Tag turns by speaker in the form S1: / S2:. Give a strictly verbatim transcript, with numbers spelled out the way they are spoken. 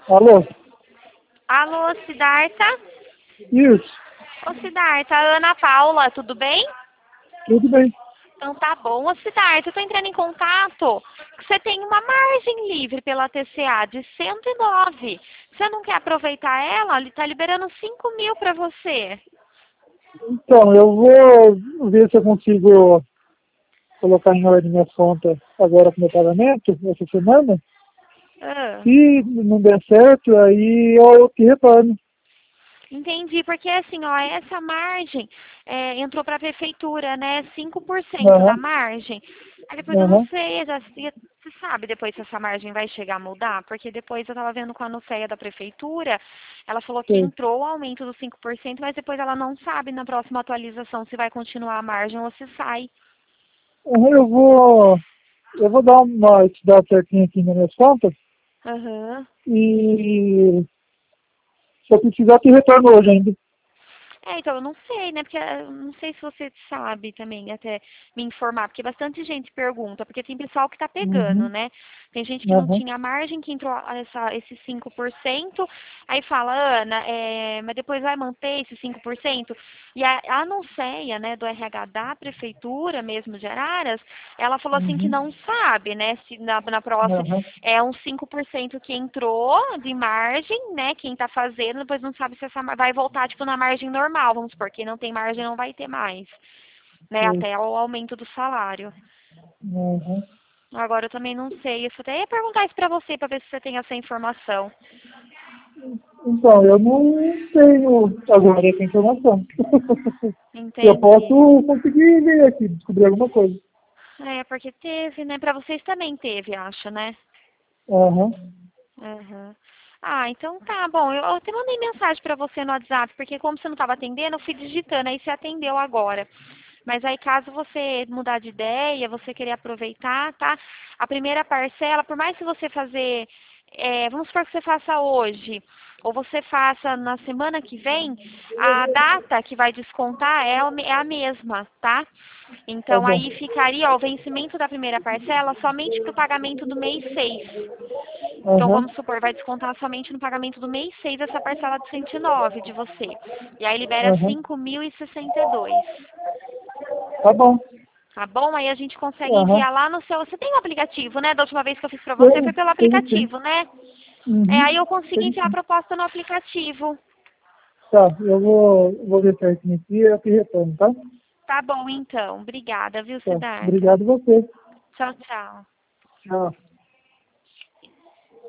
S1: Alô?
S2: Alô, Siddhartha?
S1: Isso,
S2: Ô, Siddhartha, Ana Paula, tudo bem?
S1: tudo bem.
S2: Então tá bom. Ô, Siddhartha, eu tô entrando em contato. Você tem uma margem livre pela T C A de cento e nove. Você não quer aproveitar ela? Ele tá liberando cinco mil pra você.
S1: Então, eu vou ver se eu consigo colocar em ordem minha conta agora com meu pagamento, essa semana.
S2: Ah,
S1: Se não der certo, aí eu te retorno.
S2: entendi, porque assim, ó, essa margem é, entrou para a prefeitura, né? cinco por cento da
S1: Aham,
S2: margem. Aí depois eu não
S1: aham,
S2: sei, já, você sabe depois se essa margem vai chegar a mudar? Porque depois eu estava vendo com a Nuceia da prefeitura, ela falou que
S1: sei.
S2: entrou o aumento dos cinco por cento, mas depois ela não sabe na próxima atualização se vai continuar a margem ou se sai.
S1: Aham, eu vou, eu vou dar uma estudada certinha aqui nas minhas contas
S2: Aham.
S1: e se eu precisar, eu te retorno hoje ainda.
S2: É, então, eu não sei, né? Porque eu não sei se você sabe também, até me informar, porque bastante gente pergunta, porque tem pessoal que tá pegando,
S1: Uhum,
S2: né? Tem gente que não
S1: aham,
S2: tinha margem, que entrou essa, esses cinco por cento, aí fala, Ana, é, mas depois vai manter esses cinco por cento? E a, a Nuceia, né, do R H da Prefeitura mesmo de Araras, ela falou assim que
S1: uhum,
S2: não sabe, né, se na, na próxima
S1: aham,
S2: é uns cinco por cento que entrou de margem, né, quem tá fazendo, depois não sabe se essa mar- vai voltar, tipo, na margem normal, vamos supor, quem não tem margem não vai ter mais, né,
S1: sei.
S2: até o aumento do salário.
S1: Uhum.
S2: Agora eu também não sei, eu até ia perguntar isso pra você, pra ver se você tem essa informação.
S1: Então, eu não tenho agora essa informação. Eu
S2: Entendi.
S1: posso conseguir ver aqui, descobrir alguma coisa.
S2: É, porque teve, né, pra vocês também teve, acho, né?
S1: Aham,
S2: Uhum. Ah, então tá bom. Eu, eu até mandei mensagem pra você no WhatsApp, porque como você não estava atendendo, eu fui digitando, aí você atendeu agora. Mas aí caso você mudar de ideia, você querer aproveitar, tá? A primeira parcela, por mais que você fazer, é, vamos supor que você faça hoje, ou você faça na semana que vem, a data que vai descontar é, o me- é a mesma, tá?
S1: tá
S2: Então
S1: bom.
S2: aí ficaria ó, o vencimento da primeira parcela somente para o pagamento do mês seis. Então,
S1: Aham,
S2: vamos supor, vai descontar somente no pagamento do mês seis essa parcela de cento e nove de você. E aí libera
S1: aham,
S2: cinco mil e sessenta e dois.
S1: tá bom.
S2: Tá bom? Aí a gente consegue
S1: Aham,
S2: enviar lá no seu... Você tem o aplicativo, né? Da última vez que eu fiz pra você foi
S1: tenho,
S2: pelo
S1: tenho sim.
S2: aplicativo, né? É, aí
S1: Uhum,
S2: eu consigo
S1: tenho
S2: enviar a
S1: sim.
S2: proposta no aplicativo.
S1: Tá, eu vou, vou ver certinho aqui e eu te retorno, tá?
S2: Tá bom, então. Obrigada, viu,
S1: Tá,
S2: Siddhartha?
S1: obrigado você.
S2: Tchau, tchau.
S1: Tchau.